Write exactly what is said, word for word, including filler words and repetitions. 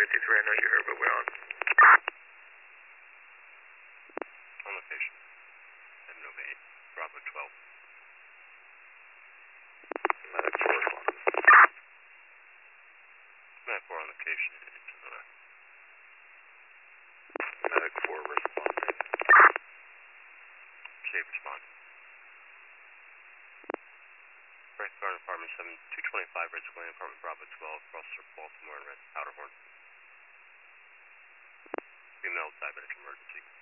fifty-three, I know you heard, but we're on. On location. seven oh eight, Bravo twelve. Medic four responding. Medic four on location, it's another. Medic four responding. Safe respond. Breath Garden Apartment seven two twenty-five, Red Square Apartment Bravo twelve, Crossroad Baltimore and Red Powderhorn. Female diabetic emergency.